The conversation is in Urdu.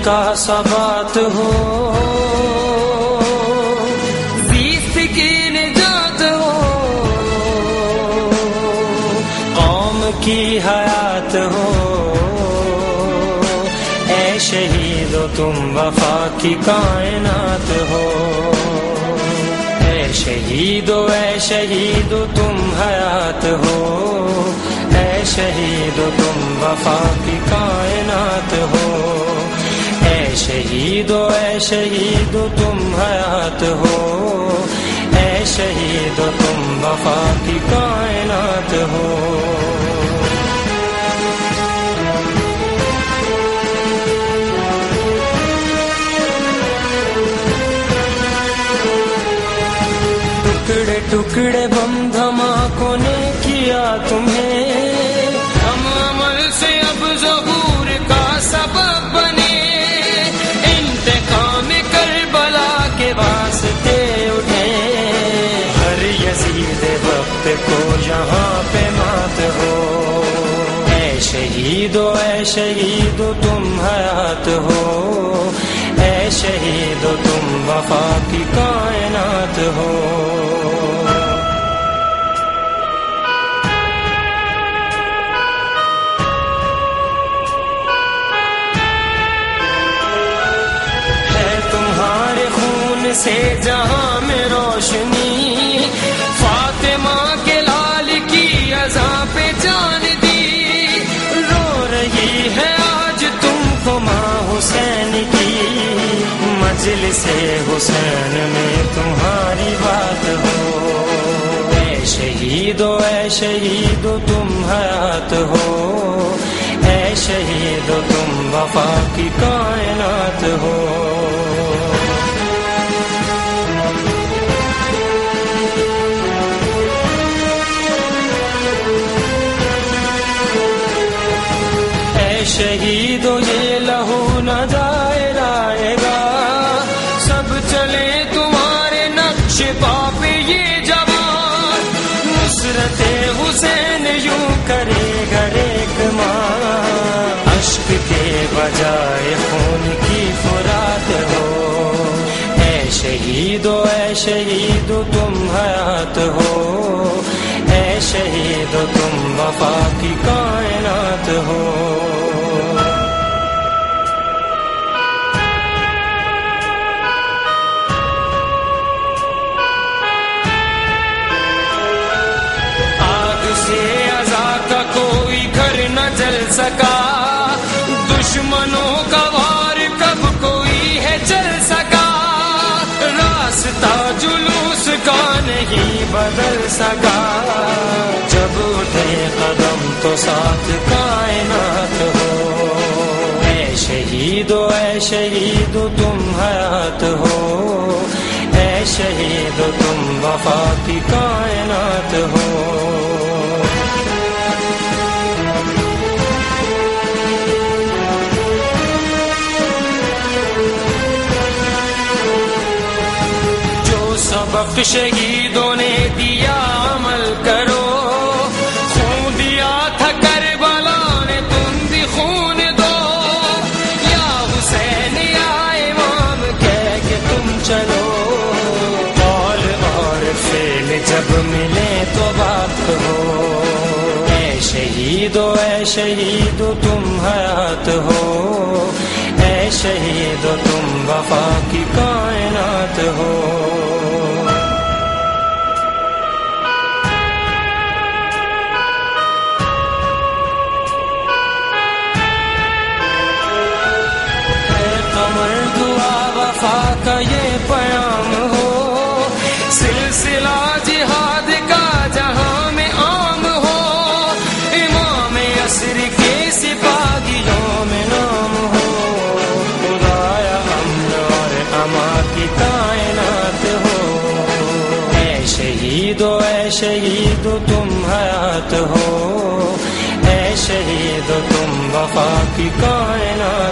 کا ثبات ہو، زیست کی نجات ہو، قوم کی حیات ہو، اے شہید و تم وفا کی کائنات ہو، اے شہید و تم حیات ہو، اے شہید و تم وفا کی کائنات ہو، اے شہید و تم حیات ہو، اے شہید و تم وفا کی کائنات ہو۔ ٹکڑے ٹکڑے بم دھماکوں نے کیا تمہیں، ہم عمل سے اب ظہور کا سبب بنے، انتقام کربلا کے واسطے اٹھے، ہر یزید وقت کو یہاں پہ مات ہو، اے شہید و تم حیات ہو، اے شہید و تم وفا کی کائنات ہو۔ سے جہاں میں روشنی، فاطمہ کے لال کی عزا پہ جان دی، رو رہی ہے آج تم کو ماں حسین کی، مجلس حسین میں تمہاری بات ہو، اے شہید و تم حیات ہو، اے شہید و تم وفا کی کائنات ہو۔ شہید یہ لہو نہ جائے گا، سب چلے تمہارے نقش پا پہ یہ جوان، نصرت حسین یوں کرے گا ایک ماں، اشک کے بجائے خون کی فرات ہو، اے شہید و تم حیات ہو، اے شہید و تم وفا کی کائنات ہو۔ کوئی گھر نہ جل سکا، دشمنوں کا وار کب کوئی ہے چل سکا، راستہ جلوس کا نہیں بدل سکا، جب اٹھے قدم تو ساتھ کائنات ہو، اے شہید و تم حیات ہو، اے شہید و تم وفا کی کائنات ہو۔ سبق شہیدوں نے دیا عمل کرو، خون دیا تھا کربلا نے تم بھی خون دو، یا حسین یا امام کہہ کے تم چلو، قول اور فعل جب ملے تو بات ہو، اے شہید و تم حیات ہو، اے شہید و تم وفا کی کائنات ہو۔ کا یہ پیام ہو، سلسلہ جہاد کا جہاں میں عام ہو، امام عصر کے سپاہیوں میں نام ہو، خدایا امن اور اما کی کائنات ہو، اے شہید و تم حیات ہو، اے شہید و تم وفا کی کائنات